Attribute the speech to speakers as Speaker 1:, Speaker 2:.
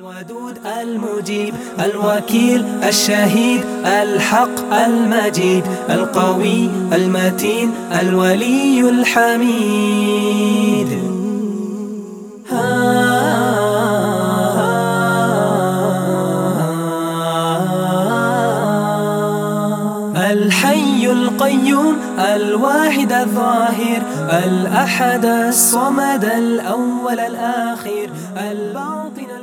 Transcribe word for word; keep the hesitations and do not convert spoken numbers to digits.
Speaker 1: الودود المجيب الوكيل الشهيد الحق المجيد القوي المتين الولي الحميد. الحي القيوم الواحد الظاهر الأحد الصمد الأول الآخر الباطن